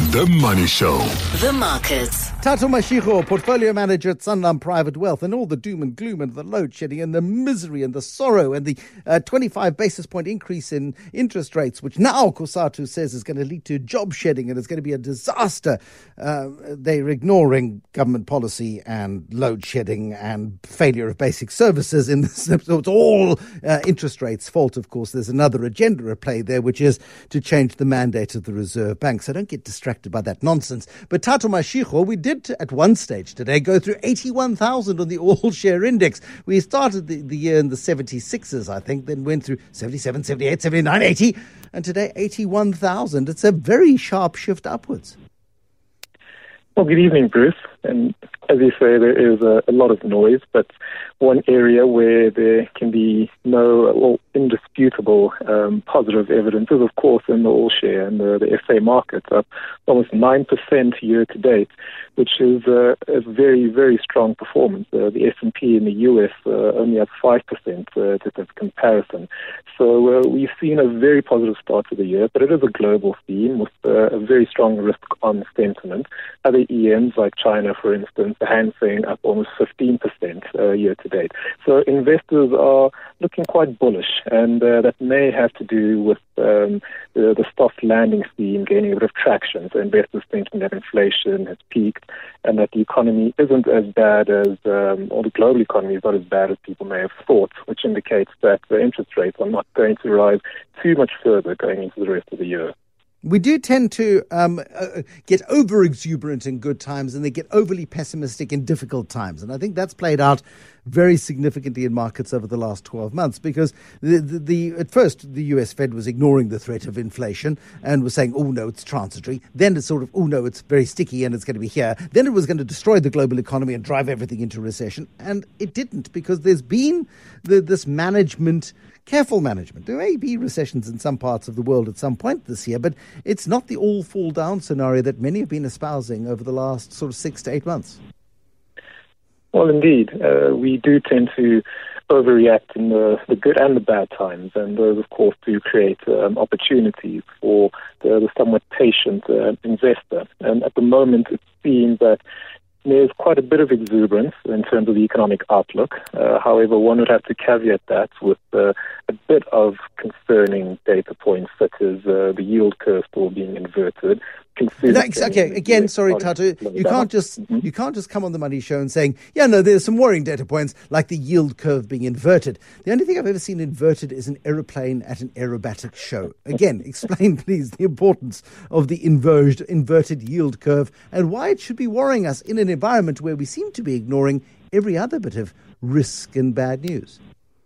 The Money Show. The Markets. Tato Mashiko, portfolio manager at Sanlam Private Wealth, and all the doom and gloom and the load shedding and the misery and the sorrow and the 25 basis point increase in interest rates, which now Cosatu says is going to lead to job shedding and it's going to be a disaster. They're ignoring government policy and load shedding and failure of basic services in this. So it's all interest rates' fault, of course. There's another agenda at play there, which is to change the mandate of the Reserve Bank. So don't get distracted by that nonsense. But Tato Mashiko, we did at one stage today go through 81,000 on the all-share index. We started the year in the 76s, I think, then went through 77, 78, 79, 80, and today 81,000. It's a very sharp shift upwards. Well, good evening, Bruce. And as you say, there is a lot of noise, but one area where there can be no indisputable positive evidence is, of course, in the all-share and the SA markets, up almost 9% year-to-date, which is a very, very strong performance. The S&P in the US only up 5%, just as a comparison. So we've seen a very positive start to the year, but it is a global theme with a very strong risk-on sentiment. Other EMs like China, for instance, the Hang Seng up almost 15% year-to-date. So investors are looking quite bullish, and that may have to do with the soft landing theme gaining a bit of traction. So investors thinking that inflation has peaked and that the economy isn't as bad as, or the global economy is not as bad as people may have thought, which indicates that the interest rates are not going to rise too much further going into the rest of the year. We do tend to get over-exuberant in good times and they get overly pessimistic in difficult times. And I think that's played out very significantly in markets over the last 12 months because at first the US Fed was ignoring the threat of inflation and was saying, oh, no, it's transitory. Then it's sort of, oh, no, it's very sticky and it's going to be here. Then it was going to destroy the global economy and drive everything into recession. And it didn't because there's been this careful management. There may be recessions in some parts of the world at some point this year, but it's not the all fall down scenario that many have been espousing over the last sort of 6 to 8 months. Well, indeed. We do tend to overreact in the good and the bad times, and those, of course, do create opportunities for the somewhat patient investor. And at the moment, it seems that there's quite a bit of exuberance in terms of the economic outlook. However, one would have to caveat that with a bit of concerning data points, such as the yield curve still being inverted. Okay, again, sorry, Tato, you can't just come on the Money Show and saying, yeah, no, there's some worrying data points like the yield curve being inverted. The only thing I've ever seen inverted is an aeroplane at an aerobatic show. Again, explain, please, the importance of the inverted yield curve and why it should be worrying us in an environment where we seem to be ignoring every other bit of risk and bad news.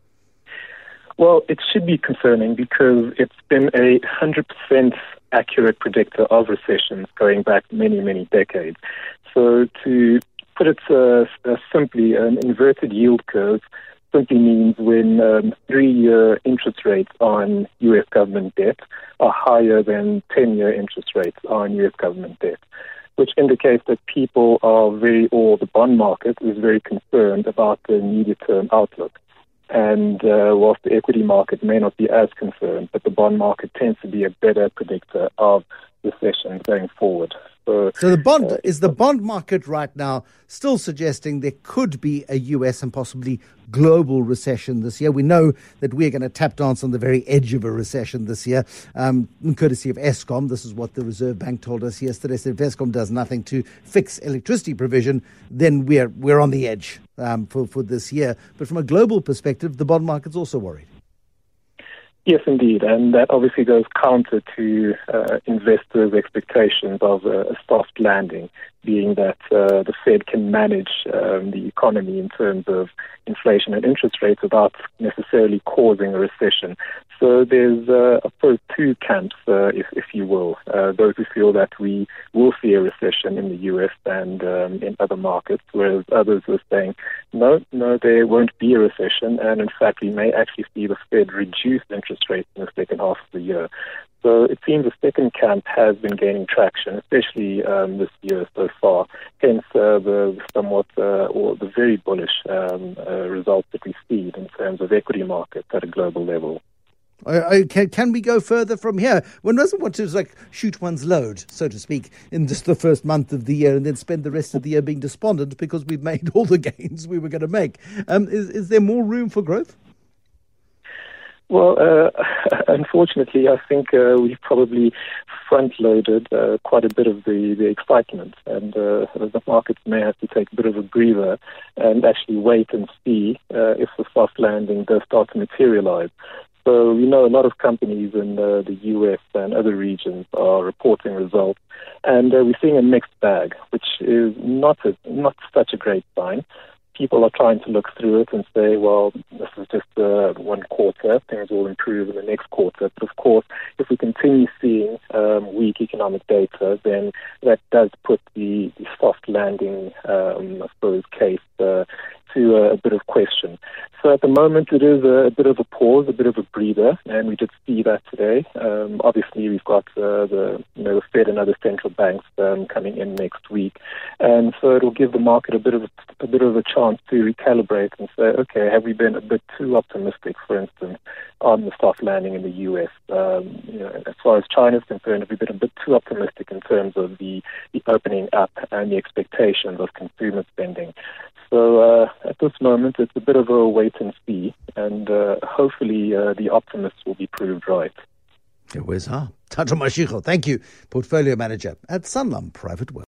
Well, it should be concerning because it's been 100% accurate predictor of recessions going back many, many decades. So to put it simply, an inverted yield curve simply means when 3-year interest rates on U.S. government debt are higher than 10-year interest rates on U.S. government debt, which indicates that people or the bond market is very concerned about the immediate-term outlook. And whilst the equity market may not be as concerned, but the bond market tends to be a better predictor of recession going forward. So the bond market right now still suggesting there could be a US and possibly global recession this year? We know that we're going to tap dance on the very edge of a recession this year, courtesy of Eskom. This is what the Reserve Bank told us yesterday. Said if Eskom does nothing to fix electricity provision, then we're on the edge for this year. But from a global perspective, the bond market's also worried. Yes, indeed, and that obviously goes counter to investors' expectations of a soft landing, being that the Fed can manage the economy in terms of inflation and interest rates without necessarily causing a recession. So there's, I suppose, two camps, if you will. Those who feel that we will see a recession in the U.S. and in other markets, whereas others are saying, no, there won't be a recession, and in fact, we may actually see the Fed reduce interest rates in the second half of the year. So it seems the second camp has been gaining traction, especially this year so far. Hence the somewhat or the very bullish results that we see in terms of equity markets at a global level. Can we go further from here? One doesn't want to shoot one's load, so to speak, in just the first month of the year and then spend the rest of the year being despondent because we've made all the gains we were going to make. Is there more room for growth? Well, unfortunately, I think we've probably front-loaded quite a bit of the excitement, and the markets may have to take a bit of a breather and actually wait and see if the soft landing does start to materialize. So we know a lot of companies in the US and other regions are reporting results, and we're seeing a mixed bag, which is not such a great sign. People are trying to look through it and say, well, this is just one quarter, things will improve in the next quarter. But of course, if we continue seeing weak economic data, then that does put the soft landing, I suppose, case to a bit of question. So at the moment, it is a bit of a pause, a bit of a breather, and we did see that today. Obviously, we've got the Fed and other central banks coming in next week, and so it will give the market a bit of a chance to recalibrate and say, okay, have we been a bit too optimistic, for instance, on the soft landing in the US? As far as China is concerned, have we been a bit too optimistic in terms of the opening up and the expectations of consumer spending? So at this moment, it's a bit of a wait and see, and hopefully the optimists will be proved right. Where's Thato Mashego? Thank you, Portfolio Manager at Sanlam Private Wealth.